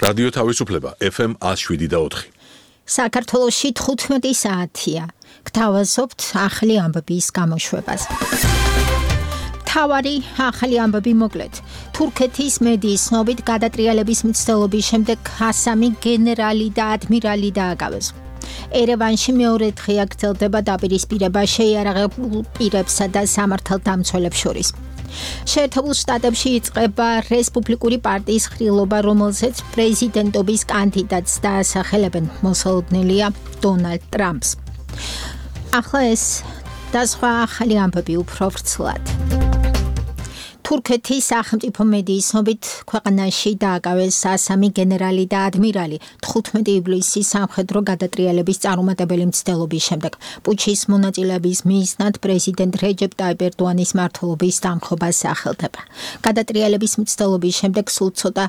რადიო თავისუფლება FM 107.4. საქართველოში 15 საათია. გთავაზობთ ახალი ამბების გამოშვებას. თავარი ახალი ამბები მოკლედ. თურქეთის მედიის ცნობით გადატრიალების მცდელობის შემდეგ ჰასამი გენერალი და ადმირალი დააკავეს. ერევანში მეორე დღეა გრძელდება დაპირისპირება შეიარაღებულ პირებსა და სამართალდამცველებს შორის. შეერთებულ შტატებში იწყება რესპუბლიკური პარტიის ხრილობა, რომელზეც პრეზიდენტობის კანდიდატს დაასახელებენ. მოსალოდნელია დონალდ ტრამპს. ახლა ეს და სხვა ახალი ამბები უფრო ვრცლად. თურქეთის სახელმწიფო მედიის ცნობით ქვეყანაში დააკავეს ჰასამი გენერალი და ადმირალი 15 ივლისის სამხედრო გადატრიალების წარუმატებელი მცდელობის შემდეგ. პუჩის მონაწილეების მიზნად პრეზიდენტ რეჯეპ ტაიპ ერდოანის მმართველობის დამხობა სახელდება. გადატრიალების მცდელობის შემდეგ სულ ცოტა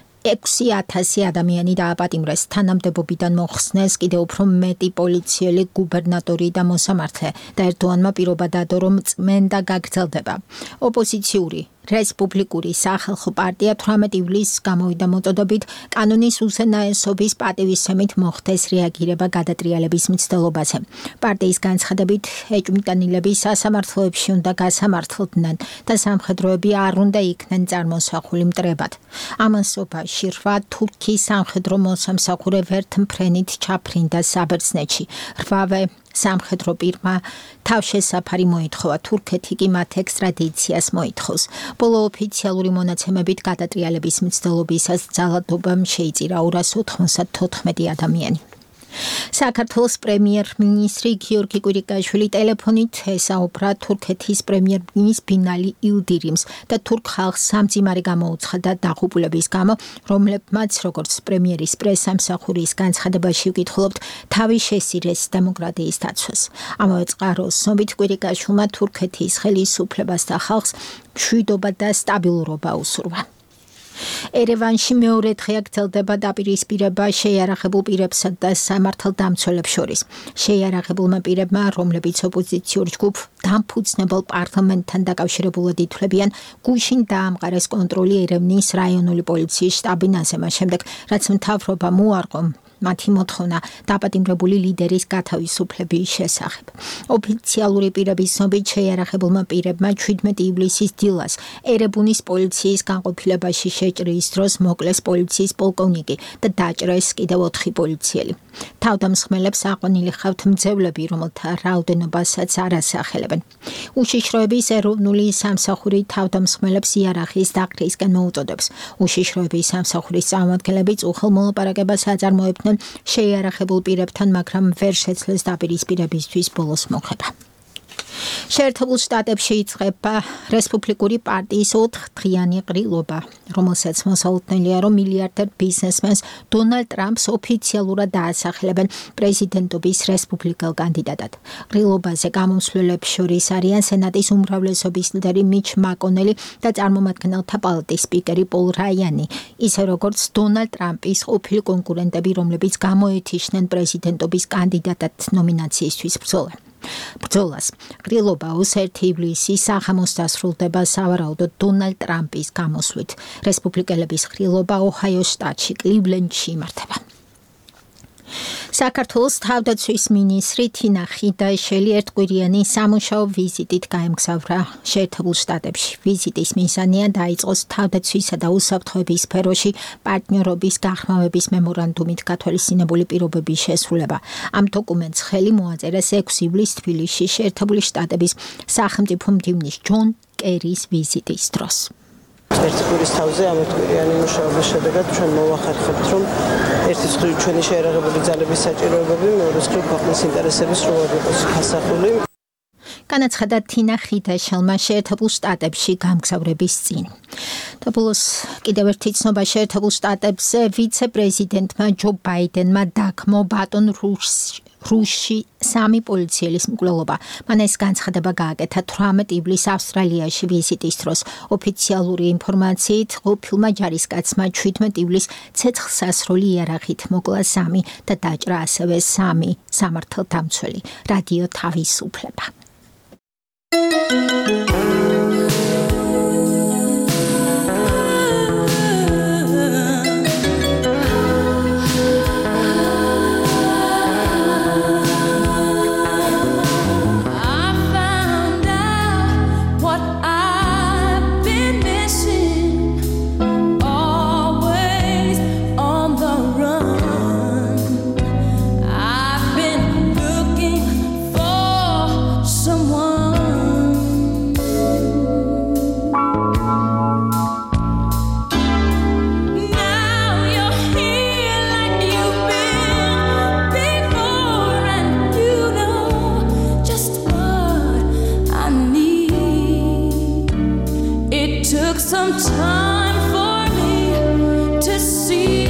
6,000 ადამიანი დააპატიმრეს. თანამდებობიდან მოხსნეს კიდევ უფრო მეტი პოლიციელი, გუბერნატორი და მოსამართლე და ერდოანმა პირობა დადო, რომ წმენდა გაგრძელდება. ოპოზიციური რესპუბლიკური სახალხო პარტია 18 ივლისს გამოვიდა მოწოდებით კანონის უზენაესობის პატივისცემით მოხდეს რეაგირება გადატრიალების მცდელობაზე. პარტიის განცხადებით ეჭვმიტანილები სასამართლოებში უნდა გასამართლდნენ და სამხედროები არ უნდა იქნენ წარმოსახული მტრებად. ამასობაში 8 თურქის სამხედრო მოსამსახურე ვერთმფრენით ჩაფრინდა საბერძნეთში. 8-ვე სამხედრო პირმა თავშესაფარი მოითხოვა, თურქეთი კი მათ ექსტრადიციას მოითხოვს. ბოლო ოფიციალური მონაცემებით გადატრიალების მცდელობისას ძალადობამ შეიწირა 294 ადამიანი. საქართველოს პრემიერ-მინისტრი გიორგი კვირიკაშვილი ტელეფონით ესაუბრა თურქეთის პრემიერ-მინისტრ ბინალი ილდირიმს და თურქ ხალხს სამძიმარი გამოუცხადა დაღუპულების გამო, რომლებმაც, როგორც პრემიერის პრესამსახურის განცხადებაში ვკითხულობთ, თავი შესირეს დემოკრატიის დაცვას. ამავე წყაროს ცნობით კვირიკაშვილმა თურქეთის ხელისუფლებას და ხალხს მშვიდობა და სტაბილურობა უსურვა. ერევანში მეორე დღეა გრძელდება დაპირისპირება შეიარაღებულ პირებსა და სამართალდამცველებს შორის. შეიარაღებულმა პირებმა, რომლებიც ოპოზიციურ ჯგუფ დამფუძნებელ პარლამენტთან დაკავშირებულად ითვლებიან, გუშინ დაამყარეს კონტროლი ერევნის რაიონული პოლიციის შტაბინაზე, მას შემდეგ, რაც მთავრობამ უარყო მათი მოთხოვნა დაპატიმრებული ლიდერის გათავისუფლების შესახებ. ოფიციალური პირების ცნობით შეიარაღებულმა პირებმა 17 ივლისის დილას ერებუნის პოლიციის განყოფილებაში შეჭრის დროს მოკლეს პოლიციის პოლკოვნიკი და დაჭრეს კიდევ 4 პოლიციელი. თავდამსხმელებს აყვანილი ჰყავთ მძევლები, რომელთა რაოდენობასაც არ ასახელებენ. უშიშროების ეროვნული სამსახური თავდამსხმელებს იარაღის დაყრისკენ მოუწოდებს. უშიშროების სამსახურის წარმომადგენლები უხელ მოლაპარაკებას აწარმოებდნენ შეიარაღებულ პირებთან, მაგრამ ვერ შეძლეს დაპირისპირებისთვის ბოლოს მოხება. შეერთებულ შტატებში იწყება რესპუბლიკური პარტიის 4-დღიანი ყრილობა, რომელსაც მოსალოდნელია, რომ მილიარდერ ბიზნესმენს დონალდ ტრამპს ოფიციალურად დაასახელებენ პრეზიდენტობის რესპუბლიკელ კანდიდატად. ყრილობაზე გამომსვლელებს შორის არიან სენატის უმრავლესობის ლიდერი მიჩ მაკონელი და წარმომადგენელთა პალატის სპიკერი პოლ რაიანი, ისე როგორც დონალდ ტრამპის ყოფილი კონკურენტები, რომლებიც გამოეთიშნენ პრეზიდენტობის კანდიდატად ნომინაციისთვის ბრძოლას. ყრილობა 21 ივლისის საღამოს დასრულდება სავარაუდოდ დონალდ ტრამპის გამოსვლით. რესპუბლიკელების ყრილობა ოჰაიოს შტატში კლივლენდში იმართება. საქართველოს თავდაცვის მინისტრი თინა ხიდაიშვილი ერთკვირიანი სამუშაო ვიზიტით გაემგზავრა შეერთებულ შტატებში. ვიზიტის მიზანია დაიწყოს თავდაცვისა და უსაფრთხოების სფეროში პარტნიორობის გახმავების მემორანდუმით გათვალისწინებული პირობების შესრულება. ამ დოკუმენტს ხელი მოაწერეს 6 ივლისს თბილისში შეერთებული შტატების სახელმწიფო მდივნის ჯონ კერის ვიზიტის დროს. ერთი კვირის თავზე ამ ერთკვირიანი მუშაობის შედეგად ჩვენ მოვახერხებთ, რომ ერთი მხრივ ჩვენი შეიარაღებული ძალების საჭიროებები, მეორე მხრივ ქვეყნის ინტერესების სრულად იყოს გასახული. განაცხადა თინა ხიდაშვილმა შეერთებულ შტატებში გამგზავრების წინ. და ბოლოს კიდევ ერთი ცნობა შეერთებულ შტატებზე ვიცე-პრეზიდენტმა ჯო ბაიდენმა დაგმო ბატონ რუსში 3 პოლიციელის მკვლელობა. მან ეს განცხადება გააკეთა 18 ივლისს ავსტრალიაში ვიზიტის დროს. ოფიციალური ინფორმაციით, ყოფილმა ჯარისკაცმა 17 ივლისს ცეცხლსასროლი იარაღით მოკლა 3 და დაჭრა ასევე 3 სამართალდამცველი. რადიო თავისუფლება. some time for me to see.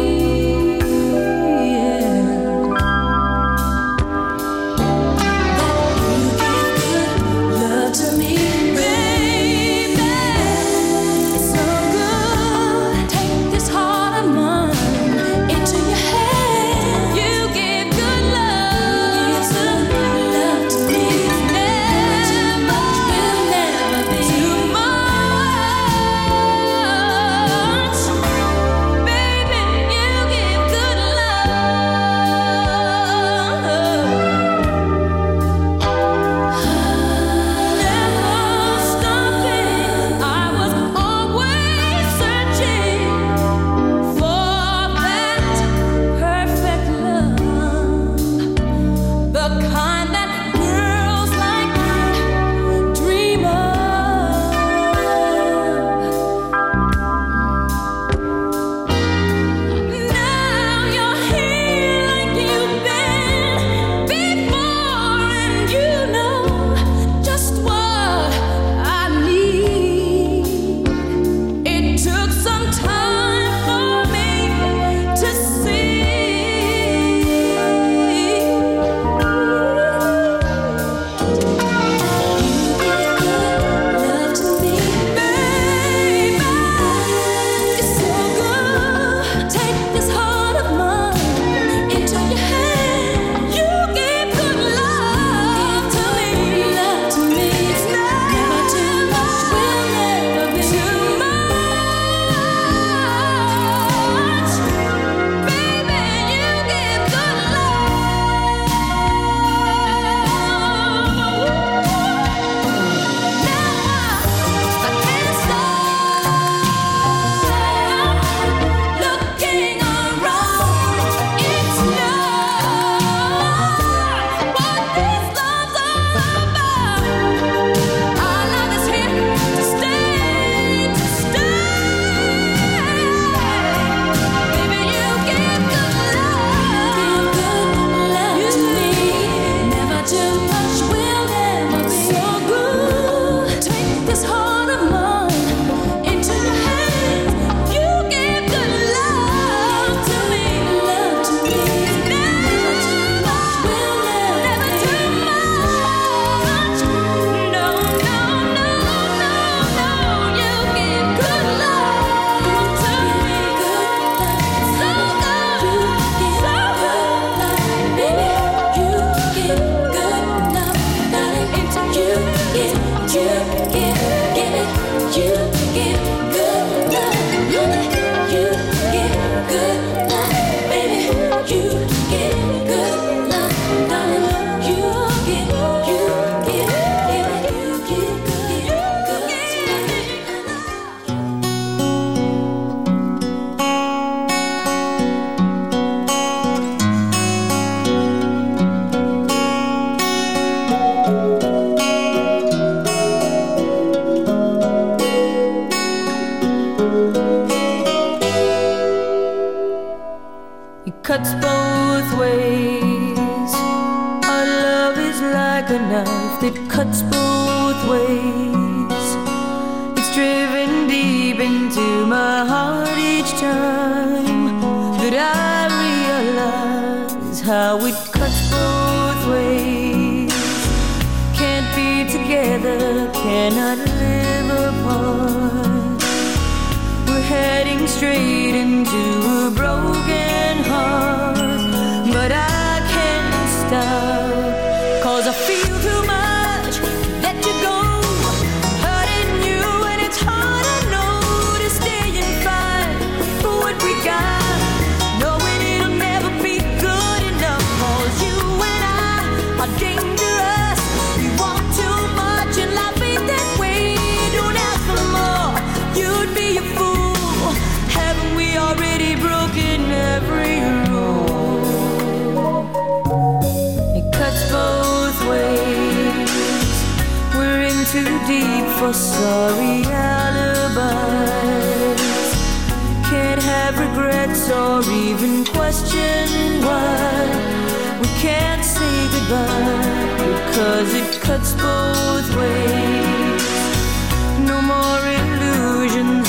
cuts both ways. Our love is like a knife that cuts both ways. It's driven deep into my heart each time that I realize how it cuts both ways. Can't be together, cannot live apart. We're heading straight into a broken heart, but I can't stop, 'cause I feel too much to let you go. Hurting you and it's hard, I know, to stay and fight for what we got, knowing it'll never be good enough, 'cause you and I are dangerous. We want too much and life ain't that way. Don't ask for more, you'd be a fool. Haven't we already broken every rule? It cuts both ways. We're in too deep for sorry alibis. Can't have regrets or even question why we can't say goodbye, because it cuts both ways. No more illusions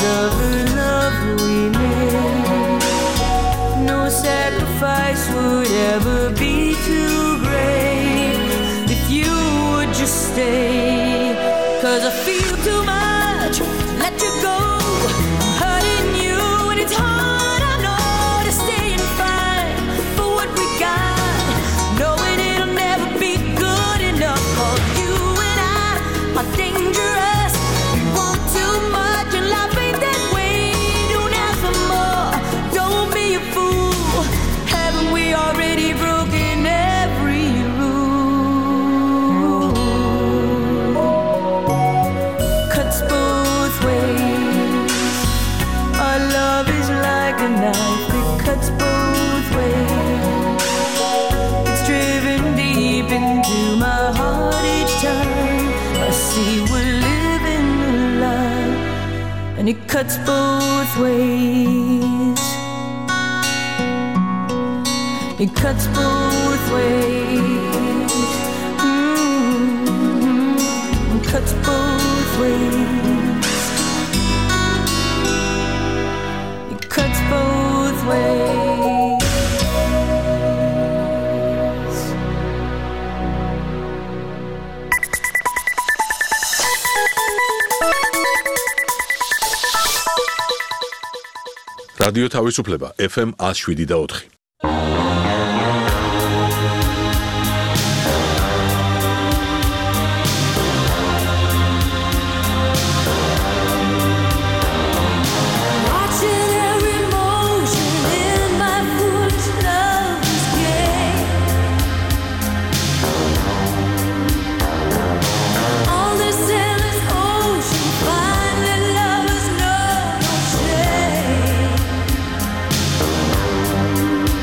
'cause I feel too much, let you go, hurting you, and it's hard, I know, to stay and fight for what we got, knowing it'll never be good enough. 'Cause you and I are dangerous, we want too much, and life ain't that way. Don't ask for more, don't be a fool. Haven't we already broken every rule? Cuts both ways. Our love is like a knife that cuts both ways. It's driven deep into my heart each time I see we're living a lie, and it cuts both ways. It cuts both ways. It cuts both ways. It cuts both ways. რადიო თავისუფლება FM 107.4. Watching every motion in my foolish love's game. On this endless ocean, finding lovers know no shame.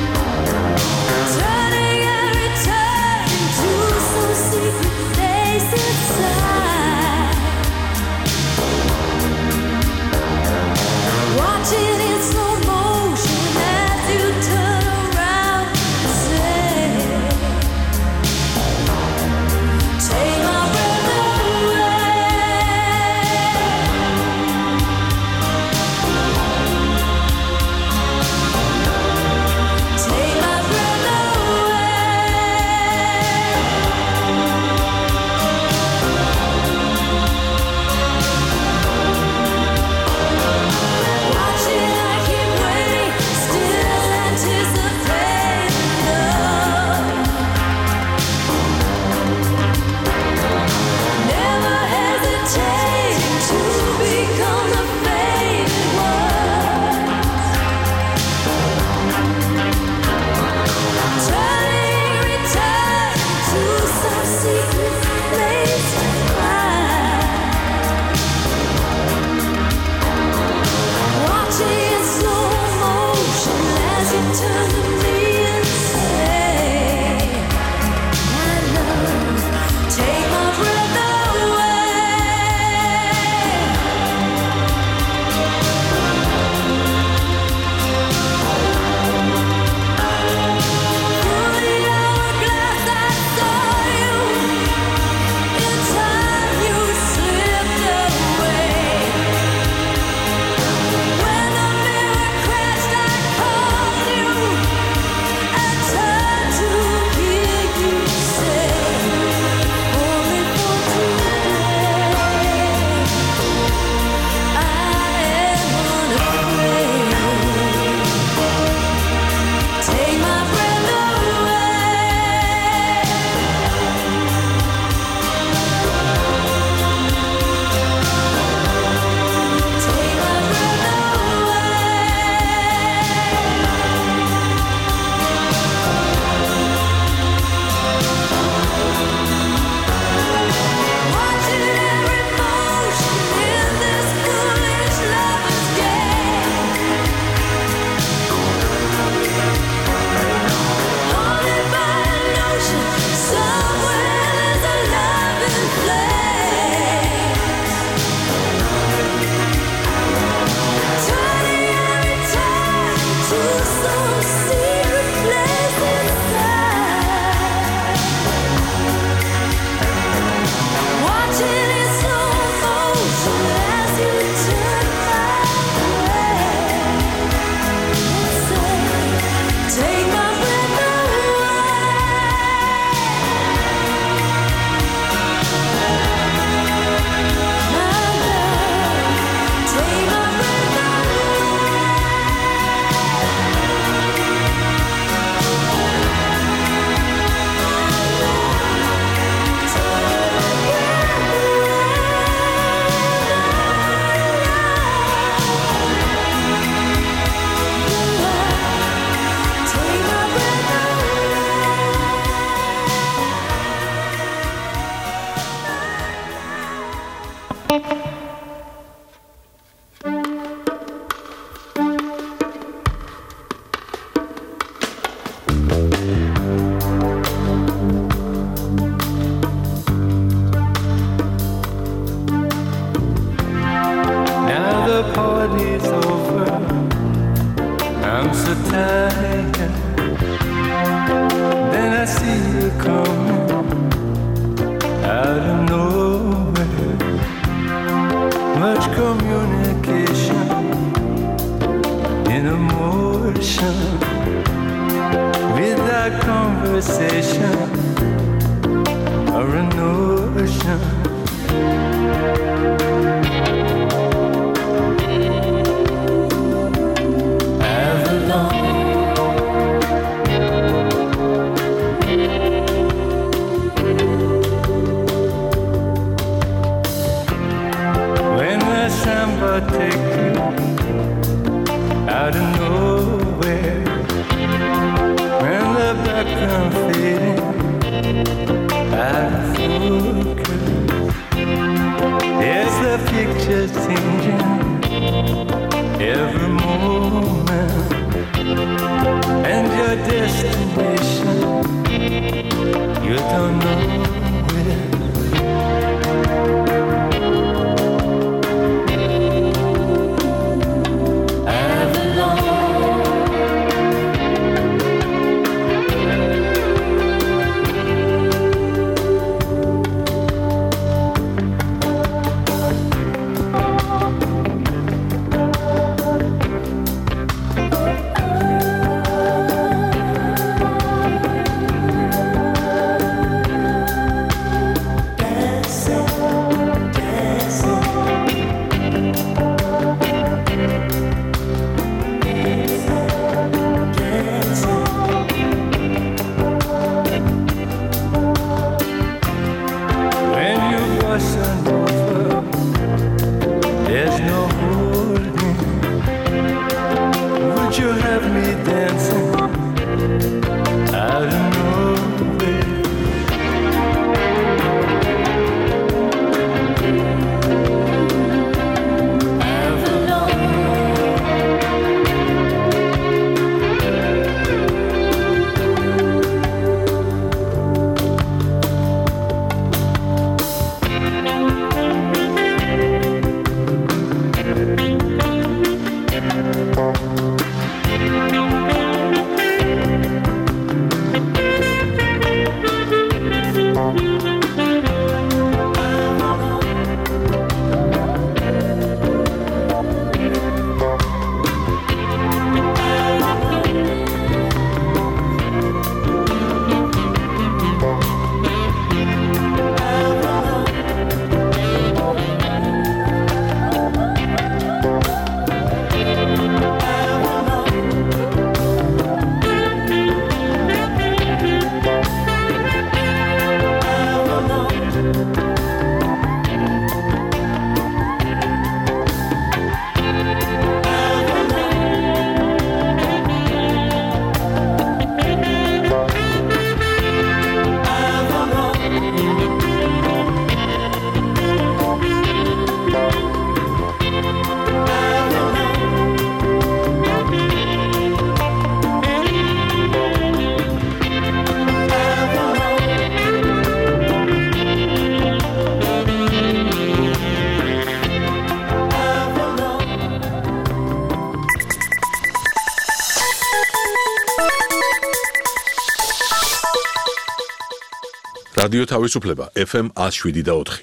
communication in emotion without conversation or a notion. Take you out of nowhere when the background fading out of focus. There's the picture changing every moment, and your destination you don't know where. რადიო თავისუფლება FM 107.4.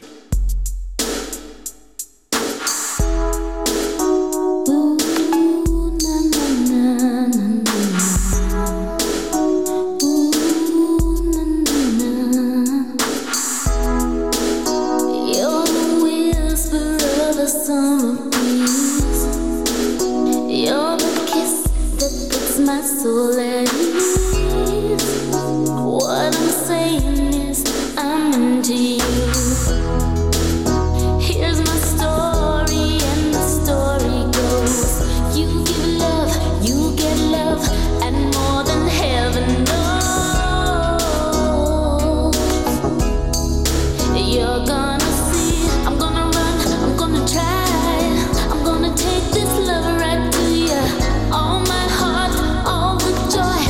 All my heart, all the joy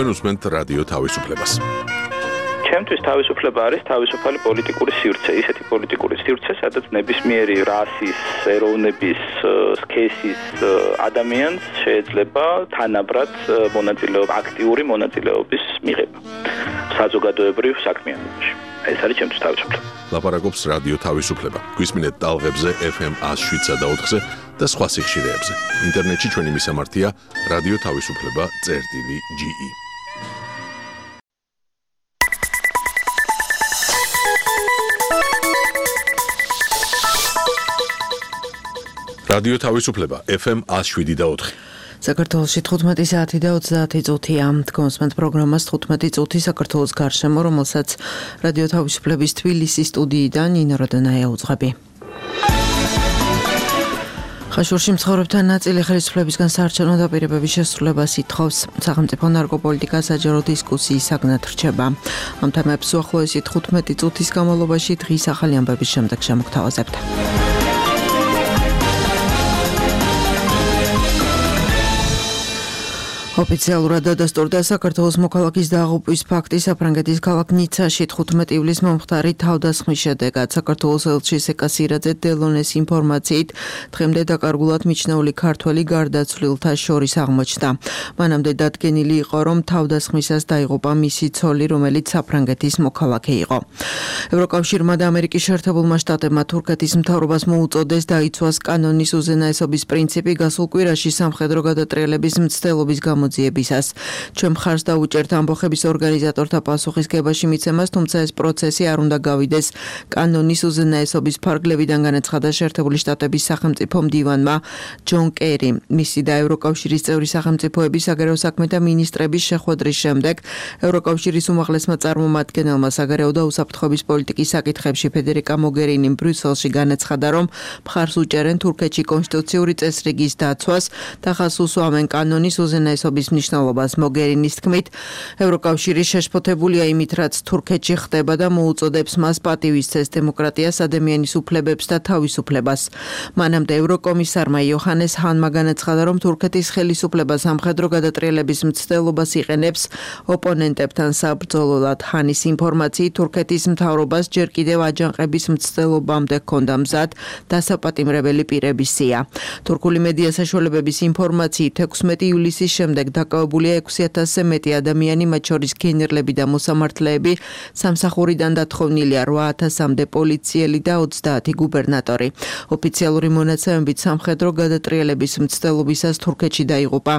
თქვენ უსმენთ რადიო თავისუფლებას. ჩემთვის თავისუფლება არის თავისუფალი პოლიტიკური სივრცე, ისეთი პოლიტიკური სივრცე, სადაც ნებისმიერი რასის, ეროვნების, სქესის ადამიანს შეიძლება თანაბრად აქტიური მონაწილეობის მიღება საზოგადოებრივ საქმიანობაში. ეს არის ჩემთვის თავისუფლება. ლაპარაკობს რადიო თავისუფლება. გვისმინეთ ტალღებზე FM 107.4-ზე და სხვა სიხშირეებზე. ინტერნეტში ჩვენი მისამართია radioთავისუფლება.ge. რადიო თავისუფლება FM 107.4. საქართველოში 15 საათი და 30 წუთია. თქვენს პროგრამას 15 წუთი საქართველოს გარშემო, რომელსაც რადიო თავისუფლების თბილისის სტუდიიდან ნინო როდონაია უძღვები. ხაშურში მცხოვრებთან ნაწილი ხელისუფლებისგან საარჩევნო დაპირებების შესრულებას ითხოვს. სახელმწიფო ნარკოპოლიტიკა საჯარო დისკუსიის საგნად რჩება. ამ თემებს უახლოესი 15 წუთის განმავლობაში დღის ახალი ამბების შემდეგ შემოგთავაზებთ. ოფიციალურად დადასტურდა საქართველოს მოქალაქის დაღუპვის ფაქტი საფრანგეთის ქალაქ ნიცაში 15 ივლისს მომხდარი თავდასხმის შედეგად. საქართველოს ელჩის ეკასირაძე დელონეს ინფორმაციით დღემდე დაკარგულად მიჩნეული ქართველი გარდაცვლილთა შორის აღმოჩნდა. მანამდე დადგენილი იყო, რომ თავდასხმისას დაიღუპა მისი ცოლი, რომელიც საფრანგეთის მოქალაქე იყო. ევროკავშირმა და ამერიკის შეერთებულმა შტატებმა თურქეთის მთავრობას მოუწოდეს დაიცვას კანონის უზენაესობის პრინციპი გასულ კვირაში სამხედრო გადატრიალების მცდელობის გამოძიებისას. ჩვენ მხარს დაუჭერთ ამბოხების ორგანიზატორთა პასუხისგებაში მიცემას, თუმცა ეს პროცესი არ უნდა გავიდეს კანონის უზენაესობის ფარგლებიდან, განაცხადა შეერთებული შტატების სახელმწიფო მდივანმა ჯონ კერი. მისი და ევროკავშირის წევრი სახელმწიფოების საგარეო საქმეთა მინისტრების შეხვედრის შემდეგ ევროკავშირის უმაღლესმა წარმომადგენელმა საგარეო და უსაფრთხოების პოლიტიკის საკითხებში ფედერიკა მოგერინიმ ბრიუსელში განაცხადა, რომ მხარს უჭერენ თურქეთში კონსტიტუციური წესრიგის დაცვას და ხაზს უსვამენ კანონის უზენაესობის მნიშვნელობას. მოგერინის თქმით, ევროკავშირი შეშფოთებულია იმით, რაც თურქეთში ხდება და მოუწოდებს მას პატივისცეს დემოკრატიას, ადამიანის უფლებებს და თავისუფლებას. მანამდე ევროკომისარმა იოჰანეს ჰანმა განაცხადა, რომ თურქეთის ხელისუფლება სამხედრო გადატრიალების მცდელობას იყენებს ოპონენტებთან საბრძოლოდ. ჰანის ინფორმაციით, თურქეთის მთავრობას ჯერ კიდევ აჯანყების მცდელობამდე ჰქონდა მზად დასაპატიმრებელი პირების სია. თურქული მედია საშუალებების ინფორმაციით 16 ივლისის შემდეგ დაკავებულია 6000-ზე მეტი ადამიანი, მათ შორის გენერლები და მოსამართლეები, სამსახურიდან დათხოვნილია 8000-მდე პოლიციელი და 30 გუბერნატორი. ოფიციალური მონაცემებით სამხედრო გადატრიალების მცდელობისას თურქეთში დაიღუპა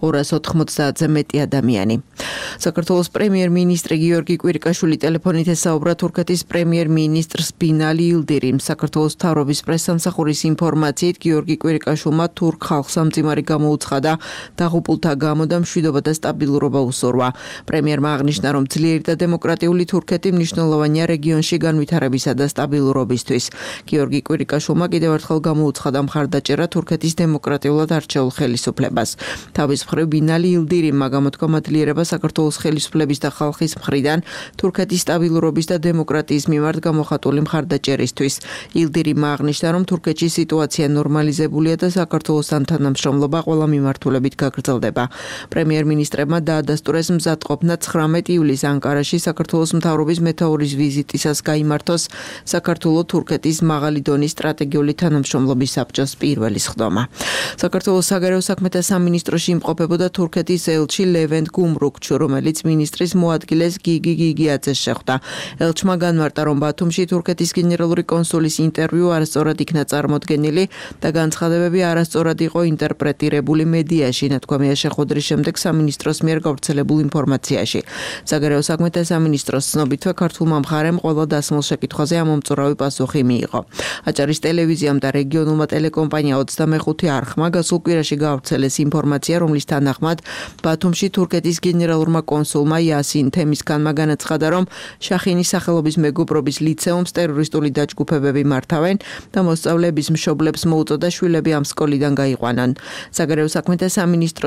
290-ზე მეტი ადამიანი. საქართველოს პრემიერ-მინისტრი გიორგი კვირიკაშვილი ტელეფონით ესაუბრა თურქეთის პრემიერ-მინისტრს ბინალი ილდირიმს. საქართველოს მთავრობის პრესსამსახურის ინფორმაციით, გიორგი კვირიკაშვილმა თურქ ხალხს ამძიმარი გამოუცხადა დაღუპულთა გამო და მშვიდობა და სტაბილურობა უსურვა. პრემიერმა აღნიშნა, რომ ძლიერი და დემოკრატიული თურქეთი მნიშვნელოვანია რეგიონში განვითარებისა და სტაბილურობისთვის. გიორგი კვირიკაშვილმა კიდევ ერთხელ გამოუცხადა მხარდაჭერა თურქეთის დემოკრატიულად არჩეულ ხელისუფლებას. თავის მხრივ ბინალი ილდირიმმა გამოთქვა მადლიერება საქართველოს ხელისუფლების და ხალხის მხრიდან თურქეთის სტაბილურობის და დემოკრატიის მიმართ გამოხატული მხარდაჭერისთვის. ილდირიმმა აღნიშნა, რომ თურქეთში სიტუაცია ნორმალიზებულია და საქართველოსთან თანამშრომლობა ყველა მიმართულებით გაგრძელდება. პრემიერ-მინისტრებმა დაადასტურეს მზადყოფნა 19 ივლისს ანკარაში საქართველოს მთავრობის მეთაურის ვიზიტისას გაიმართოს საქართველო-თურქეთის მაღალი დონის სტრატეგიული თანამშრომლობის საბჭოს პირველი სხდომა. საქართველოს საგარეო საქმეთა სამინისტროში იმყოფებოდა თურქეთის ელჩი ლევენტ გუმრუქჩუ, რომელიც მინისტრის მოადგილეს გიგი გიგიაძეს შეხვდა. ელჩმა განმარტა, რომ ბათუმში თურქეთის გენერალური კონსულის ინტერვიუ არასწორად იქნა წარმოდგენილი და განცხადებები არასწორად იყო ინტერპრეტირებული მედიაში, ნათქვამია შეხვედრის შემდეგ სამინისტროს მიერ გავრცელებულ ინფორმაციაში. საგარეო საქმეთა სამინისტროს ცნობითვე ქართულმა მხარემ ყველა დასმულ შეკითხვაზე ამომწურავი პასუხი მიიღო. აჭარის ტელევიზიამ და რეგიონულმა ტელეკომპანია 25 არხმა გასულ კვირაში გავრცელეს ინფორმაცია, რომლის თანახმად ბათუმში თურქეთის გენერალურმა კონსულმა იასინ თემისქანმა განაცხადა, რომ შახინის სახელობის მეგობრობის ლიცეუმს ტერორისტული დაჯგუფებები მართავენ და მოსწავლეების მშობლებს მოუწოდა შვილები ამ სკოლიდან გაიყვანონ. საგარეო საქმეთა სამინისტროსთვის თურქ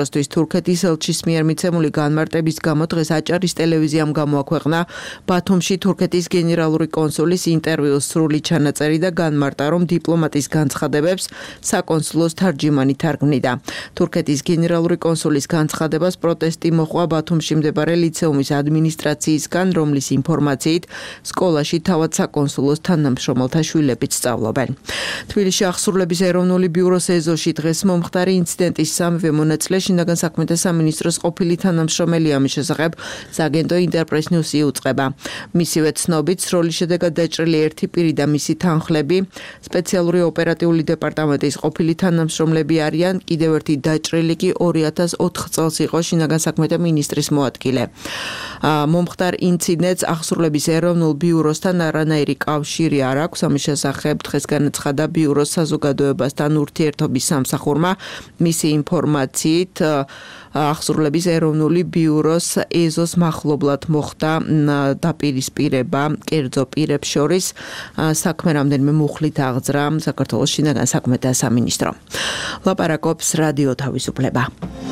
თურქეთის ელჩის მიერ მიცემული განმარტების გამო დღეს აჭარის ტელევიზიამ გამოაქვეყნა ბათუმში თურქეთის გენერალური კონსულის ინტერვიუს სრული ჩანაწერი და განმარტა, რომ დიპლომატის განცხადებებს საკონსულოს თარჯიმანი თარგმნიდა. თურქეთის გენერალური კონსულის განცხადებას პროტესტი მოჰყვა ბათუმში მდებარე ლიცეუმის ადმინისტრაციისგან, რომლის ინფორმაციით სკოლაში თავად საკონსულოს თანამშრომელთა შვილებიც სწავლობენ. თბილისში აღსრულების ეროვნული ბიუროს ეზოში დღეს მომხდარი ინციდენტის სამივე მონაწილე შინაგან საქმეთა სამინისტროს ყოფილი თანამშრომელი, ამის შესახებ სააგენტო ინტერპრეს ნიუსი იუწყება. მისივე ცნობით სროლის შედეგად დაჭრილი ერთი პირი და მისი თანხლები სპეციალური ოპერატიული დეპარტამენტის ყოფილი თანამშრომლები არიან, კიდევ ერთი დაჭრილი კი 2004 წელს იყო შინაგან საქმეთა მინისტრის მოადგილე. მომხდარ ინციდენტს აღსრულების ეროვნულ ბიუროსთან არანაირი კავშირი არ აქვს, ამის შესახებ დღეს განაცხადა ბიუროს საზოგადოებასთან ურთიერთობის სამსახურმა. მისი ინფორმაციით აღსრულების ეროვნული ბიუროს ეზოს მახლობლად მოხდა დაპირისპირება კერძო პირებს შორის. საქმე რამდენიმე მუხლით აღძრა საქართველოს შინაგან საქმეთა სამინისტრო. ლაპარაკობს რადიო თავისუფლება.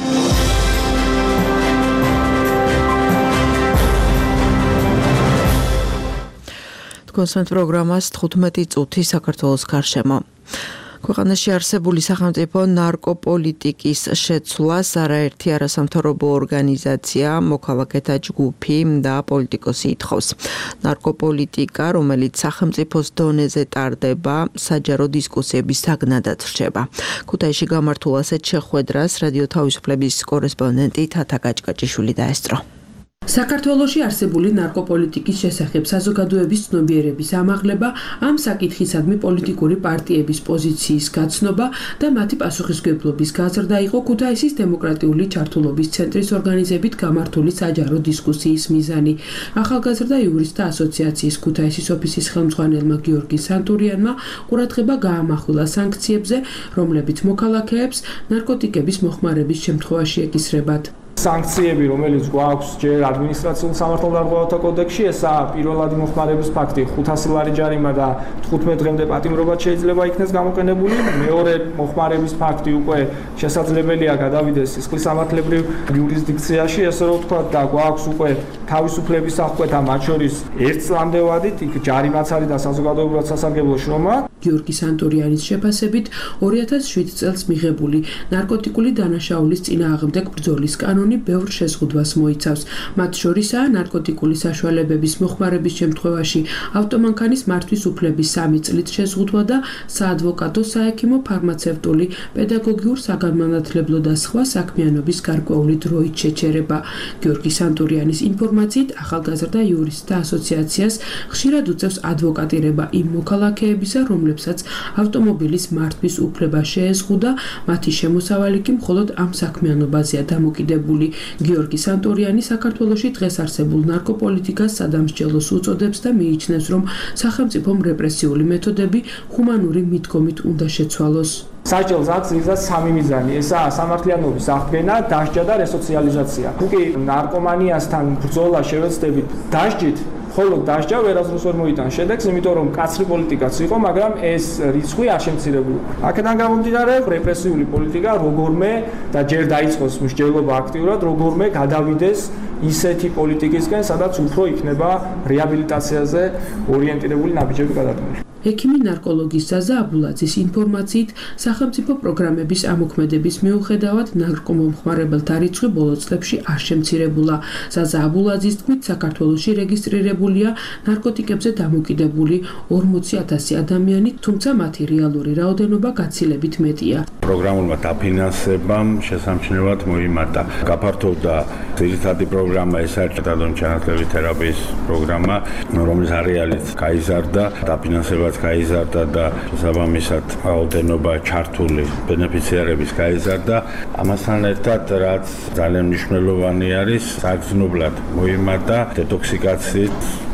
კონსერტ პროგრამას 15 წუთი საქართველოს გარშემო. ქვეყანაში არსებული სახელმწიფო ნარკოპოლიტიკის შეცვლას არაერთი არასამთავრობო ორგანიზაცია, მოქალაქეთა ჯგუფი და პოლიტიკოსი ითხოვს. ნარკოპოლიტიკა, რომელიც სახელმწიფოს დონეზე ტარდება, საჯარო დისკუსიების საგნადად რჩება. ქუთაისში გამართულ ასეთ შეხვედრას რადიო თავისუფლების კორესპონდენტი თათა გაჭკაჭიშვილი დაესწრო. საქართველოში არსებული ნარკოპოლიტიკის შესახებ საზოგადოების ცნობიერების ამაღლება, ამ საკითხისადმი პოლიტიკური პარტიების პოზიციის გაცნობა და მათი პასუხისმგებლობის გაზრდა იყო ქუთაისის დემოკრატიული ჩართულობის ცენტრის ორგანიზებით გამართული საჯარო დისკუსიის მიზანი. ახალგაზრდა იურისტთა ასოციაციის ქუთაისის ოფისის ხელმძღვანელმა გიორგი სანტურიანმა ყურადღება გაამახვილა სანქციებზე, რომლებიც მოქალაქეებს ნარკოტიკების მოხმარების შემთხვევაში ეკისრებათ. სანქციები, რომელიც გვაქვს ჯერ ადმინისტრაციულ სამართალდამღებელთა კოდექსში, ესაა პირველადი მოხმარების ფაქტი 500 ლარი ჯარიმა და 15 დღემდე პატიმრობაც შეიძლება იქნეს გამოყენებული. მეორე მოხმარების ფაქტი უკვე შესაძლებელია გადავიდეს სისხლისამართლებრივ იურისდიქციაში, ესე რომ ვთქვათ, და გვაქვს უკვე თავისუფლების აღკვეთა, მათ შორის 1 წლამდე ვადით, იქ ჯარიმაც არის და საზოგადოებრივად სასარგებლო შრომა. გიორგი სანტურიანის შეფასებით 2007 წელს მიღებული ნარკოტიკული დანაშაულის წინააღმდეგ ბრძოლის კანონი ბევრ შეზღუდვას მოიცავს. მათ შორისაა ნარკოტიკული საშუალებების მოხმარების შემთხვევაში ავტომანქანის მართვის უფლების 3 წლით შეზღუდვა და საადვოკატო, საექიმო, ფარმაცევტული, პედაგოგიურ, საგანმანათლებლო და სხვა საქმიანობის გარკვეული დროით შეჩერება. გიორგი სანტურიანის ინფორმაციით, ახალგაზრდა იურისტთა ასოციაციას ხშირად უწევს ადვოკატირება იმ მოქალაქეებისა, რომლებსაც ავტომობილის მართვის უფლება შეეზღუდა, მათი შემოსავალი კი მხოლოდ ამ საქმიანობაზეა დამოკიდებული. გიორგი სანტურიანი საქართველოში დღეს არსებულ ნარკოპოლიტიკას სადამსჯელოს უწოდებს და მიიჩნევს, რომ სახელმწიფომ რეპრესიული მეთოდები ჰუმანური მიდგომით უნდა შეცვალოს. საჭიროა გზის 3 მიზანი. ესაა სამართლიანობის აღდგენა, დასჯა და რესოციალიზაცია. თუკი ნარკომანიასთან ბრძოლა შევეცდებით დასჯით, ხოლო დასჯა ვერასდროს ვერ მოიტანს შედეგს, იმიტომ რომ კაცრი პოლიტიკაც იყო, მაგრამ ეს რიცხვი არ შემცირებულა. აქედან გამომდინარე, რეპრესიული პოლიტიკა როგორმე და ჯერ დაიწყოს მსჯელობა აქტიურად, როგორმე გადავიდეს ისეთი პოლიტიკისკენ, სადაც უფრო იქნება რეაბილიტაციაზე ორიენტირებული ნაბიჯები გადადგმული. ექიმი ნარკოლოგის ზაზა აბულაძის ინფორმაციით, სახელმწიფო პროგრამების ამოქმედების მიუხედავად ნარკომომხმარებელთა რიცხვი ბოლო წლებში არ შემცირებულა. ზაზა აბულაძის თქმით, საქართველოში რეგისტრირებულია ნარკოტიკებზე დამოკიდებული 40,000 ადამიანი, თუმცა მათი რეალური რაოდენობა გაცილებით მეტია. პროგრამულმა დაფინანსებამ შესამჩნევად მოიმატა. გაფართოვდა ძირითადი პროგრამა, ეს არის ჩანაცვლების თერაპიის პროგრამა, რომლის არეალიც გაიზარდა, დაფინანსება გაიზარდა და შესაბამისად რაოდენობა ჩართული ბენეფიციარების გაიზარდა. ამასთან ერთად, რაც ძალიან მნიშვნელოვანი არის, საგრძნობლად მოიმატა დეტოქსიკაციის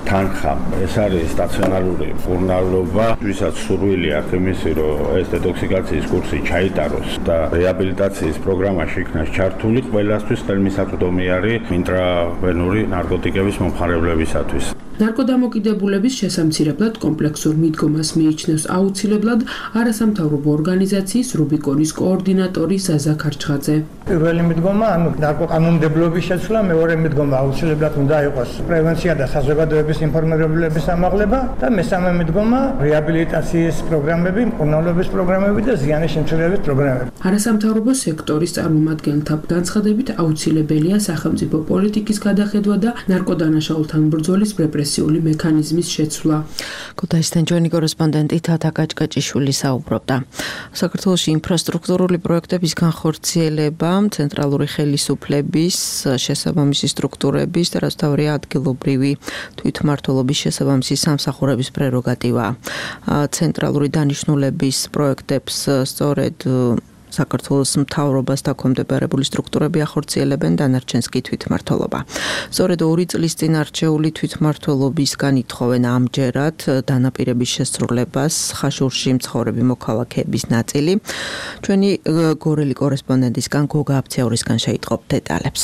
თანხა. ეს არის სტაციონარული მკურნალობა, ვისაც სურვილი აქვს იმისი, რომ ეს დეტოქსიკაციის კურსი ჩაიტაროს და რეაბილიტაციის პროგრამაში იქნას ჩართული ყველასთვის ხელმისაწვდომი არის ინტრავენური ნარკოტიკების მომხმარებლებისათვის. ნარკოდამოკიდებულების შესამცირებლად კომპლექსურ მიდგომას მიიჩნევს აუცილებლად არასამთავრობო ორგანიზაციის რუბიკონის კოორდინატორი ზაზა ქარჩხაძე. პირველი მიდგომა, კანონმდებლობის შეცვლა, მეორე მიდგომა აუცილებლად უნდა იყოს პრევენცია და საზოგადოების ინფორმირებლების ამაღლება და მესამე მიდგომა რეაბილიტაციის პროგრამები, მკურნალობის პროგრამები და ზიანის შემცირების პროგრამები. არასამთავრობო სექტორის წარმომადგენელთა განცხადებით აუცილებელია სახელმწიფო პოლიტიკის გადახედვა და ნარკოდანაშაულთან ბრძოლის რეპრესიული მექანიზმის შეცვლა. ქუთაისთან ჩვენი კორესპონდენტი თათა კაჭკაჭიშვილი საუბრობდა. საქართველოში ინფრასტრუქტურული პროექტების განხორციელება ცენტრალური ხელისუფლების, შესაბამისი სტრუქტურების და რაც თავია ადგილობრივი თვითმმართველობის შესაბამისი სამსახურების პრეროგატივაა. ცენტრალური დანიშნულების პროექტებს სწორედ საქართველოს მთავრობას დაქვემდებარებული სტრუქტურები ახორციელებენ, დანარჩენს კი თვითმმართველობა. სწორედ 2 წლის წინ არჩეული თვითმმართველობისგან ითხოვენ ამჯერად დანაპირების შესრულებას ხაშურში მცხოვრები მოქალაქეების ნაწილი. ჩვენი გორელი კორესპონდენტისგან გოგა აფციაურისგან შეიტყობთ დეტალებს.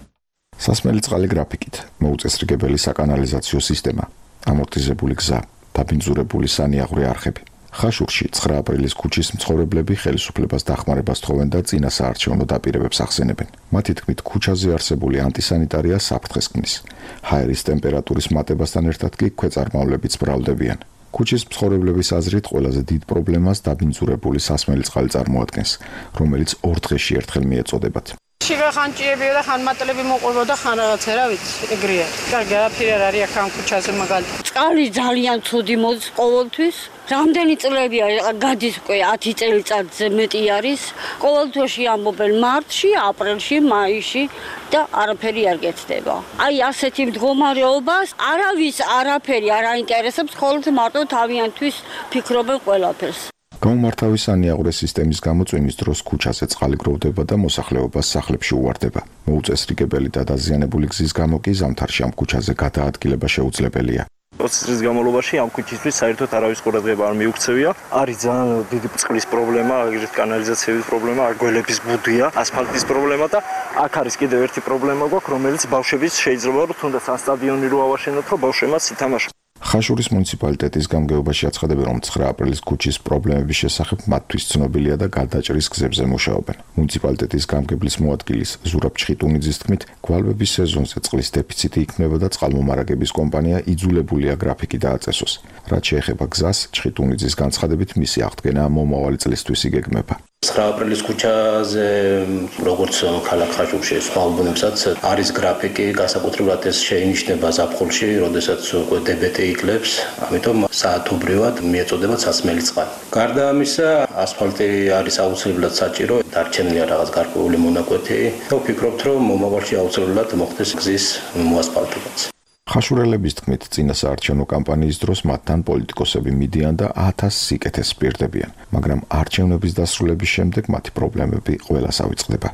სასმელი წყალი გრაფიკით, მოუწესრიგებელი საკანალიზაციო სისტემა, ამორტიზებული გზა, დაბინძურებული სანიაღვრე არხები. ხაშურში 9 აპრილის ქუჩის მცხოვრებლები ხელისუფლებას დახმარებას თხოვენ და წინა საარჩევნო დაპირებებს ახსენებენ. მათი თქმით, ქუჩაზე არსებული ანტისანიტარია საფრთხეს ქმნის. ჰაერის ტემპერატურის მატებასთან ერთად კი ქვეწარმავლებიც ბრალდებიან. ქუჩის მცხოვრებლების აზრით ყველაზე დიდ პრობლემას დაბინძურებული სასმელი წყალი წარმოადგენს, რომელიც 2 დღეში ერთხელ მიეწოდებათ. შიგა ხანჭიებია და ხანმატლები მოყვება და ხან რაღაცა რა ვიცი, ეგრეა. კარგი არაფერი არ არის აქ ამ ქუჩაზე მაგალითად. წყალი ძალიან ცუდი მოდის ყოველთვის. რამდენი წლებია გადის უკვე 10 წელიწადზე მეტი არის. ყოველთვიში ამბობენ მარტში, აპრილში, მაისში და არაფერი არ გეცდება. აი ასეთი მდგომარეობას არავის არაფერი არ აინტერესებს, ხოლმე მარტო თავიანთვის ფიქრობენ ყველაფერს. გამომართავი სანიაღვრე სისტემის გამოწვევის დროს ქუჩაზე წყალი გროვდება და მოსახლეობას სახლებში უვარდება. მოუწესრიგებელი და დაზიანებული გზის გამო კი ზამთარში ამ ქუჩაზე გადაადგილება შეუძლებელია. 20 წლის განმავლობაში ამ ქუჩისთვის საერთოდ არავის ყურადღება არ მიუქცევია. არის ძალიან დიდი წყლის პრობლემა, აგრეთვე კანალიზაციების პრობლემა, გველების ბუდია, ასფალტის პრობლემა და აქ არის კიდევ ერთი პრობლემა გვაქვს, რომელიც ბავშვების შეიძლება რომ თუნდაც ამ სტადიონი რო ავაშენოთ, რომ ბავშვებმაც ითამაშონ. ხაშურის მუნიციპალიტეტის გამგეობაში აცხადებენ, რომ 9 აპრილის ქუჩის პრობლემების შესახებ მათთვის ცნობილია და გადაჭრის გზებზე მუშაობენ. მუნიციპალიტეტის გამგებლის მოადგილის ზურაბ ჩხიტუნიძის თქმით, გვალვების სეზონზე წყლის დეფიციტი იქნება და წყალმომარაგების კომპანია იძულებულია გრაფიკი დააწესოს. რაც შეეხება გზას, ჩხიტუნიძის განცხადებით მისი აღდგენა მომავალი წლისთვის იგეგმება. 9 აპრილის ქუჩაზე როგორც ქალაქ ხაშურში სხვა უბნებსაც არის გრაფიკი, განსაკუთრებულად ეს შეინიშნება ზაფხულში, როდესაც უკვე დებეტი იკლებს, ამიტომ საათობრივად მიეწოდება სასმელი წყალი. გარდა ამისა, ასფალტი არის აუცილებლად საჭირო, დარჩენილია რაღაც გარკვეული მონაკვეთი და ვფიქრობთ, რომ მომავალში აუცილებლად მოხდეს გზის მოასფალტებაც. ხაშურელების თქმით, წინა საარჩევნო კამპანიის დროს მათთან პოლიტიკოსები მიდიან და 1000 სიკეთეს პირდებიან, მაგრამ არჩევნების დასრულების შემდეგ მათი პრობლემები ყველას ავიწყდება.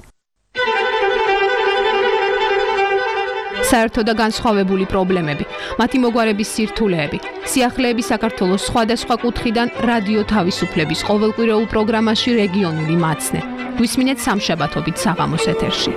საერთო და განსხვავებული პრობლემები, მათი მოგვარების სირთულეები, სიახლეები საქართველოს სხვადასხვა კუთხიდან რადიო თავისუფლების ყოველკვირეულ პროგრამაში რეგიონული მაცნე. გვისმინეთ სამშაბათობით საღამოს ეთერში.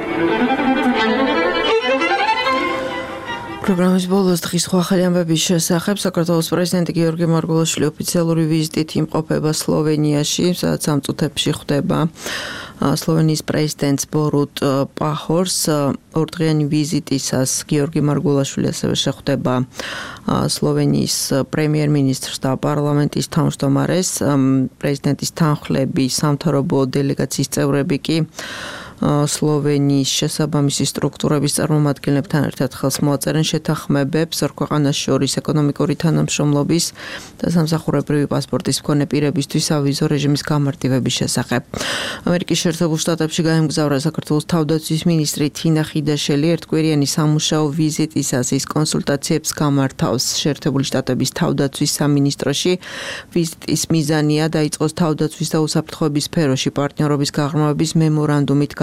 პროგრამის ბოლოს დღის ახალი ამბების შესახებ საქართველოს პრეზიდენტი გიორგი მარგველაშვილი ოფიციალური ვიზიტით იმყოფება სლოვენიაში, სადაც ამ წუთებში ხვდება სლოვენიის პრეზიდენტს ბორუტ პაჰორს. ორდღიანი ვიზიტისას გიორგი მარგველაშვილი ასევე შეხვდება სლოვენიის პრემიერ-მინისტრს და პარლამენტის თავმჯდომარეს. პრეზიდენტის თანხლები, სამთავრობო დელეგაციის წევრები კი სლოვენიის შესაბამისი სტრუქტურების წარმომადგენლებთან ერთად ხელს მოაწერენ შეთანხმებებს ქვეყანას შორის ეკონომიკური თანამშრომლობის და სამსახურებრივი პასპორტის მქონე პირებისთვის ავიზო რეჟიმის გამარტივების შესახებ. ამერიკის შეერთებულ შტატებში გაემგზავრა საქართველოს თავდაცვის მინისტრი თინა ხიდაშელი. ერთკვირიანი სამუშაო ვიზიტისას ის კონსულტაციებს გამართავს შეერთებული შტატების თავდაცვის სამინისტროში. ვიზიტის მიზანია დაიწყოს თავდაცვის და უსაფრთხოების სფეროში პარტნიორობის გაღრმავების მემორანდუმით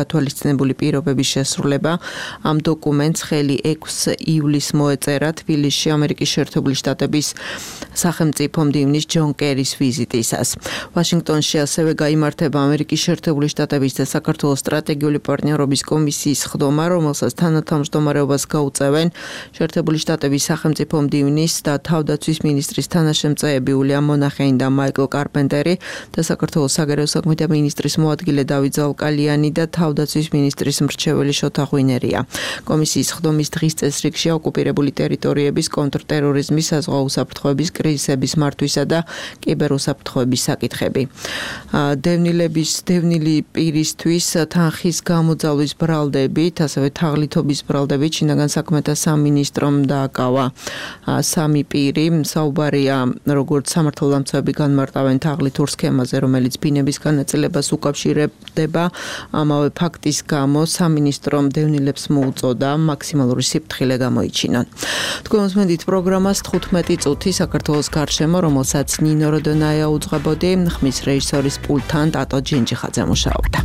გათვალისწინებული პირობების შესრულება. ამ დოკუმენტს ხელი 6 ივლისს მოეწერა თბილისში ამერიკის შეერთებული შტატების სახელმწიფო მდივნის ჯონ კერის ვიზიტისას. ვაშინგტონში ასევე გაიმართება ამერიკის შეერთებული შტატების და საქართველოს სტრატეგიული პარტნიორობის კომისიის ხდომა, რომელსაც თანათავმჯდომარეობას გაუწევენ შეერთებული შტატების სახელმწიფო მდივნის და თავდაცვის მინისტრის თანაშემწეები უილიამ მონახეინი და მაიკლ კარპენტერი და საქართველოს საგარეო საქმეთა მინისტრის მოადგილე დავით ზალკალიანი და თავდაცვის მინისტრის მრჩეველი შოთა ღვინერია. კომისიის ხდომის დღის წესრიგში ოკუპირებული ტერიტორიების კონტრტერორიზმის, საზღვაო უსაფრთხოების, კრიზისების მართვისა და კიბერუსაფრთხოების საკითხები. დევნილი პირისთვის თანხის გამოძალვის ბრალდებით, ასევე თაღლითობის ბრალდებით შინაგან საქმეთა სამინისტრომ დააკავა 3 პირი. საუბარია როგორც სამართალდამცავები განმარტავენ თაღლითურ სქემაზე, რომელიც ბინების განაწილებას უკავშირდება. ამავე ფაქტის გამო სამინისტრომ დევნილებს მოუწოდა მაქსიმალური სიფრთხილე გამოიჩინონ. თქვენ მოსმენთ პროგრამას 15 წუთი საქართველოს გარშემო, რომელსაც ნინო როდონაია უძღვებოდი, ხმის რეჟისორის პულტთან ტატო ჯინჯიხაძე მუშაობდა.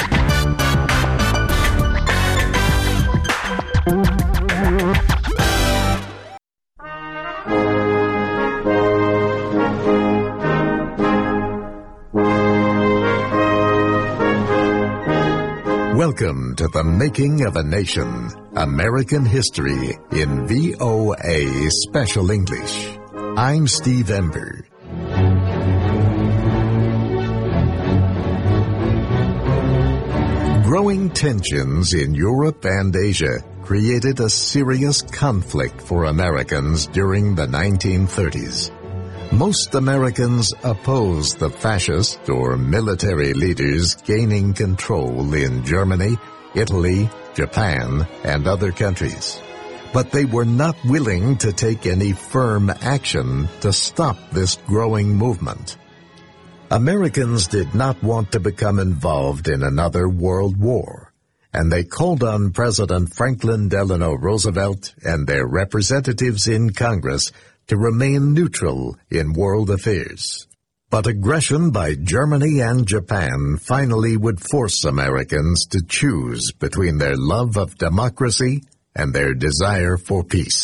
Welcome to the Making of a Nation, American History in VOA Special English. I'm Steve Ember. Growing tensions in Europe and Asia created a serious conflict for Americans during the 1930s. Most Americans opposed the fascist or military leaders gaining control in Germany, Italy, Japan, and other countries. But they were not willing to take any firm action to stop this growing movement. Americans did not want to become involved in another world war, and they called on President Franklin Delano Roosevelt and their representatives in Congress to remain neutral in world affairs. But aggression by Germany and Japan finally would force Americans to choose between their love of democracy and their desire for peace.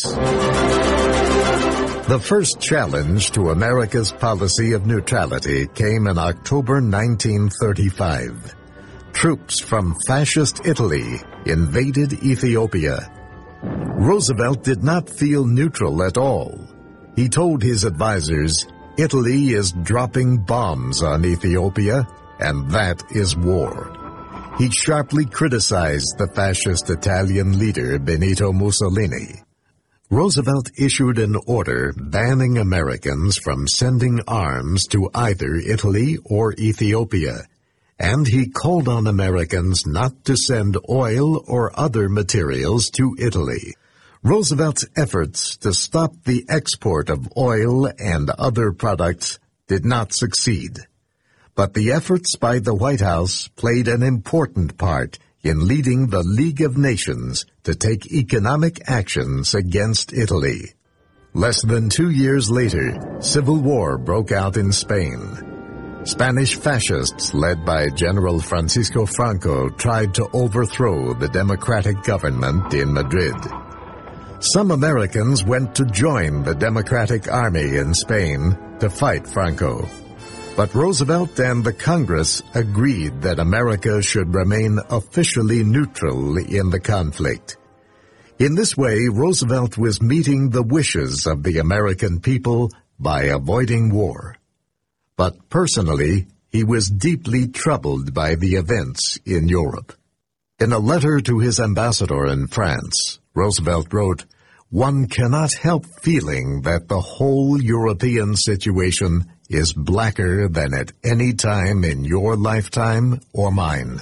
The first challenge to America's policy of neutrality came in October 1935. Troops from fascist Italy invaded Ethiopia. Roosevelt did not feel neutral at all. He told his advisers, "Italy is dropping bombs on Ethiopia, and that is war." He sharply criticized the fascist Italian leader Benito Mussolini. Roosevelt issued an order banning Americans from sending arms to either Italy or Ethiopia, and he called on Americans not to send oil or other materials to Italy. Roosevelt's efforts to stop the export of oil and other products did not succeed. But the efforts by the White House played an important part in leading the League of Nations to take economic actions against Italy. Less than 2 years later, civil war broke out in Spain. Spanish fascists led by General Francisco Franco tried to overthrow the democratic government in Madrid. Some Americans went to join the Democratic Army in Spain to fight Franco. But Roosevelt and the Congress agreed that America should remain officially neutral in the conflict. In this way, Roosevelt was meeting the wishes of the American people by avoiding war. But personally, he was deeply troubled by the events in Europe. In a letter to his ambassador in France, Roosevelt wrote, "One cannot help feeling that the whole European situation is blacker than at any time in your lifetime or mine."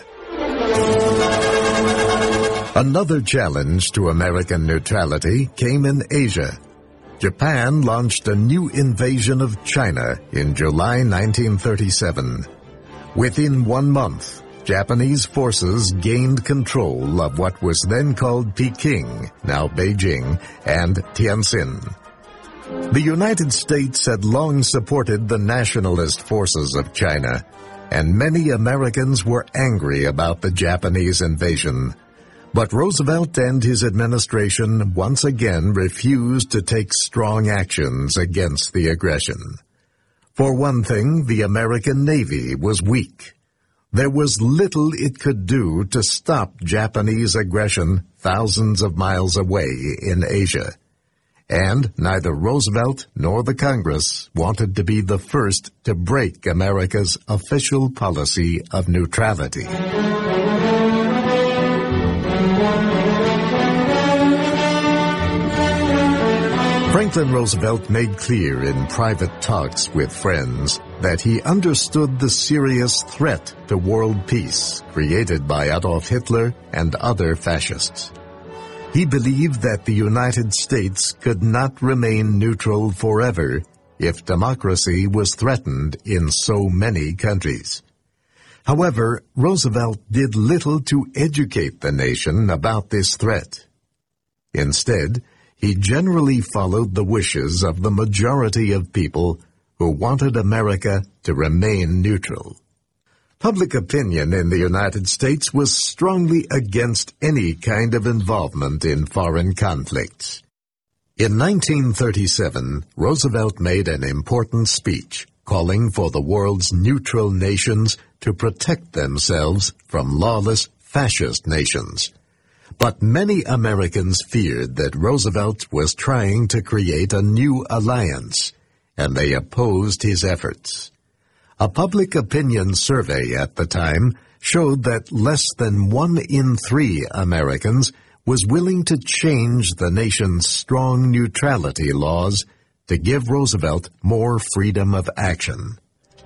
Another challenge to American neutrality came in Asia. Japan launched a new invasion of China in July 1937. Within 1 month, Japanese forces gained control of what was then called Peking, now Beijing, and Tianjin. The United States had long supported the nationalist forces of China, and many Americans were angry about the Japanese invasion. But Roosevelt and his administration once again refused to take strong actions against the aggression. For one thing, the American Navy was weak. There was little it could do to stop Japanese aggression thousands of miles away in Asia. And neither Roosevelt nor the Congress wanted to be the first to break America's official policy of neutrality. Franklin Roosevelt made clear in private talks with friends that he understood the serious threat to world peace created by Adolf Hitler and other fascists. He believed that the United States could not remain neutral forever if democracy was threatened in so many countries. However, Roosevelt did little to educate the nation about this threat. Instead, he generally followed the wishes of the majority of people who wanted America to remain neutral. Public opinion in the United States was strongly against any kind of involvement in foreign conflicts. In 1937, Roosevelt made an important speech calling for the world's neutral nations to protect themselves from lawless fascist nations. But many Americans feared that Roosevelt was trying to create a new alliance, and they opposed his efforts. A public opinion survey at the time showed that less than 1 in 3 Americans was willing to change the nation's strong neutrality laws to give Roosevelt more freedom of action.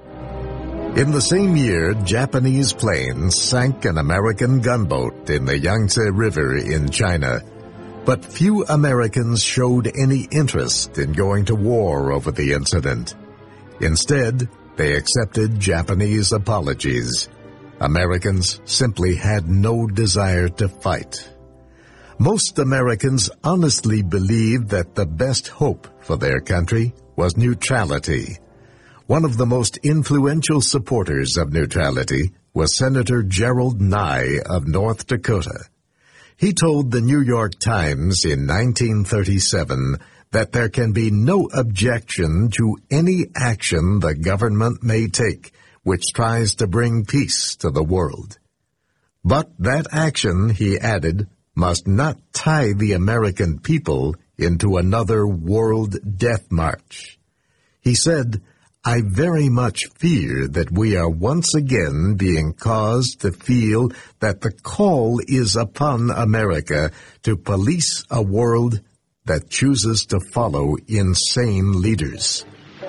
In the same year, Japanese planes sank an American gunboat in the Yangtze River in China, but few Americans showed any interest in going to war over the incident. Instead, they accepted Japanese apologies. Americans simply had no desire to fight. Most Americans honestly believed that the best hope for their country was neutrality. One of the most influential supporters of neutrality was Senator Gerald Nye of North Dakota. He told the New York Times in 1937 that there can be no objection to any action the government may take which tries to bring peace to the world. But that action, he added, must not tie the American people into another world death march. He said, "I very much fear that we are once again being caused to feel that the call is upon America to police a world that chooses to follow insane leaders."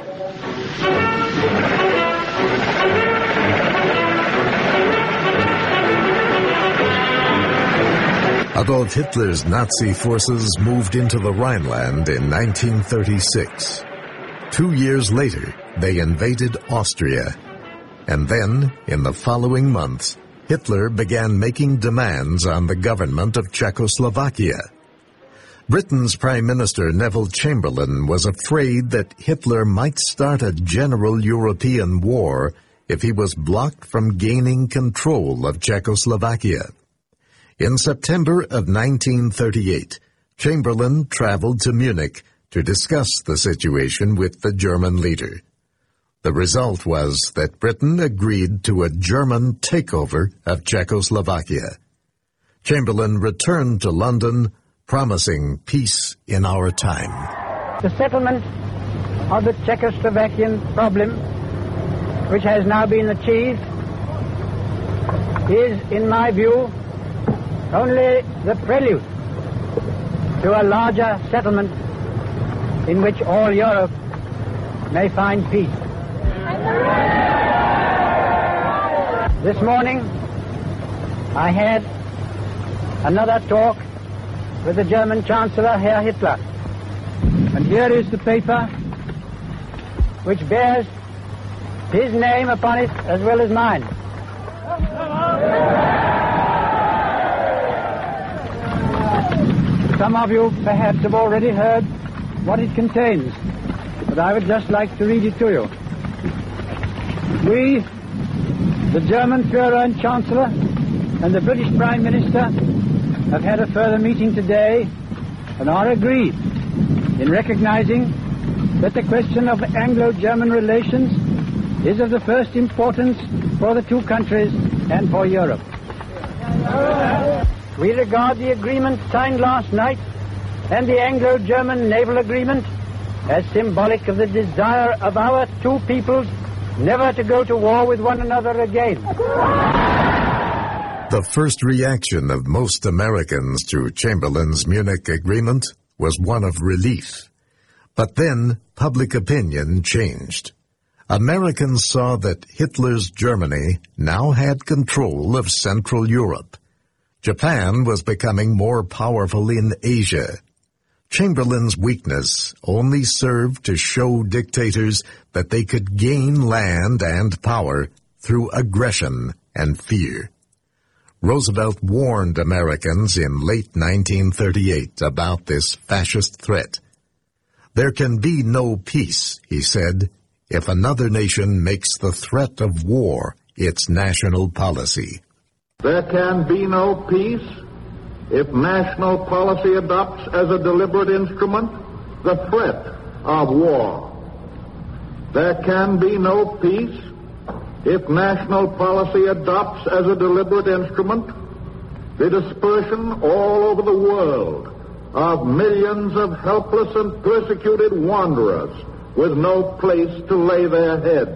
Adolf Hitler's Nazi forces moved into the Rhineland in 1936. 2 years later, they invaded Austria. And then, in the following months, Hitler began making demands on the government of Czechoslovakia. Britain's Prime Minister Neville Chamberlain was afraid that Hitler might start a general European war if he was blocked from gaining control of Czechoslovakia. In September of 1938, Chamberlain traveled to Munich to discuss the situation with the German leader. The result was that Britain agreed to a German takeover of Czechoslovakia. Chamberlain returned to London, promising peace in our time. The settlement of the Czechoslovakian problem, which has now been achieved, is, in my view, only the prelude to a larger settlement in which all Europe may find peace. This morning, I had another talk with the German Chancellor, Herr Hitler. And here is the paper which bears his name upon it as well as mine. Some of you perhaps have already heard what it contains, but I would just like to read it to you. We, The German Führer and Chancellor and the British Prime Minister have had a further meeting today and are agreed in recognizing that the question of Anglo-German relations is of the first importance for the two countries and for Europe. We regard the agreement signed last night and the Anglo-German naval agreement as symbolic of the desire of our two peoples never to go to war with one another again. The first reaction of most Americans to Chamberlain's Munich Agreement was one of relief. But then public opinion changed. Americans saw that Hitler's Germany now had control of Central Europe. Japan was becoming more powerful in Asia. Chamberlain's weakness only served to show dictators that they could gain land and power through aggression and fear. Roosevelt warned Americans in late 1938 about this fascist threat. There can be no peace, he said, if another nation makes the threat of war its national policy. There can be no peace if national policy adopts as a deliberate instrument the threat of war. There can be no peace if national policy adopts as a deliberate instrument the dispersion all over the world of millions of helpless and persecuted wanderers with no place to lay their heads.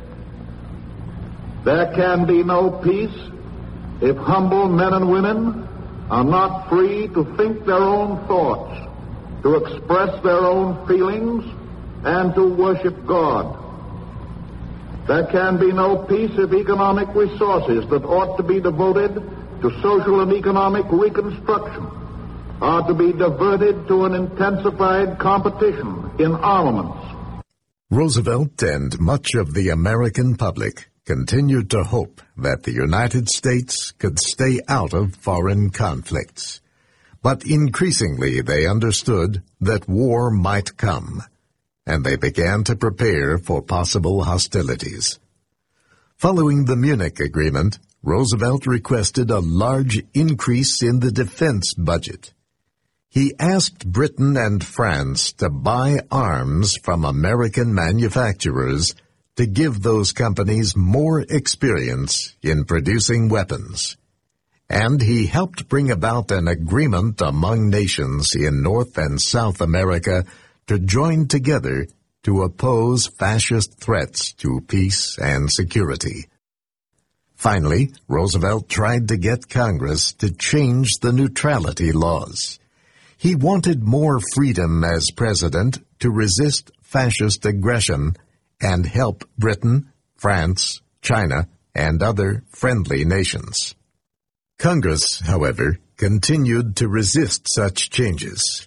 There can be no peace if humble men and women are not free to think their own thoughts, to express their own feelings, and to worship God. There can be no peace if economic resources that ought to be devoted to social and economic reconstruction are to be diverted to an intensified competition in armaments. Roosevelt and much of the American public continued to hope that the United States could stay out of foreign conflicts. But increasingly they understood that war might come, and they began to prepare for possible hostilities. Following the Munich Agreement, Roosevelt requested a large increase in the defense budget. He asked Britain and France to buy arms from American manufacturers to give those companies more experience in producing weapons. And he helped bring about an agreement among nations in North and South America to join together to oppose fascist threats to peace and security. Finally, Roosevelt tried to get Congress to change the neutrality laws. He wanted more freedom as president to resist fascist aggression and help Britain, France, China, and other friendly nations. Congress, however, continued to resist such changes.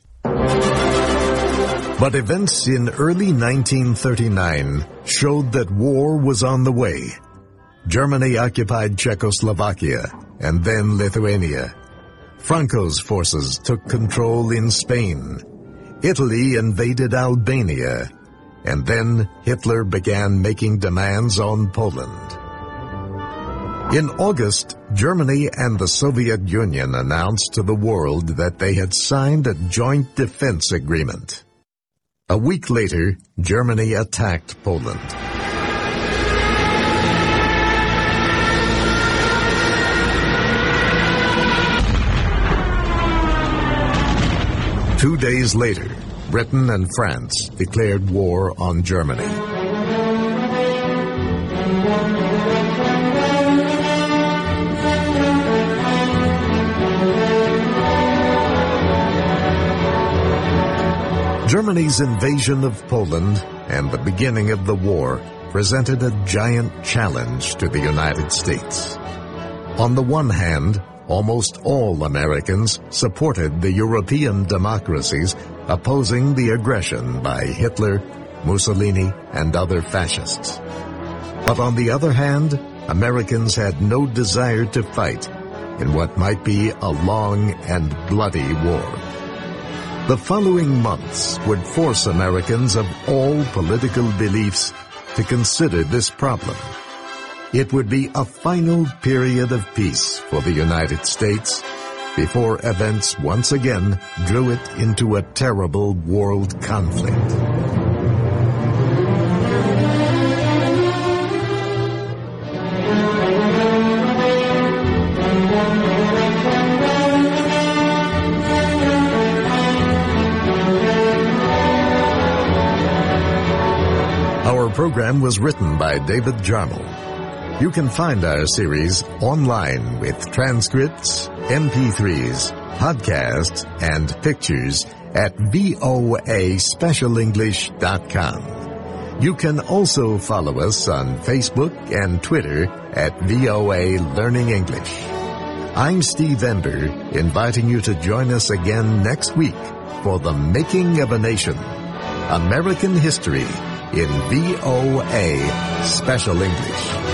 But events in early 1939 showed that war was on the way. Germany occupied Czechoslovakia and then Lithuania. Franco's forces took control in Spain. Italy invaded Albania. And then Hitler began making demands on Poland. In August, Germany and the Soviet Union announced to the world that they had signed a joint defense agreement. A week later, Germany attacked Poland. Two days later, Britain and France declared war on Germany. Germany's invasion of Poland and the beginning of the war presented a giant challenge to the United States. On the one hand, almost all Americans supported the European democracies opposing the aggression by Hitler, Mussolini, and other fascists. But on the other hand, Americans had no desire to fight in what might be a long and bloody war. The following months would force Americans of all political beliefs to consider this problem. it would be a final period of peace for the United States before events once again drew it into a terrible world conflict. Our program was written by David Jarmel. You can find our series online with transcripts, MP3s, podcasts, and pictures at voaspecialenglish.com. You can also follow us on Facebook and Twitter at VOA Learning English. I'm Steve Ember, inviting you to join us again next week for The Making of a Nation, American History in VOA Special English.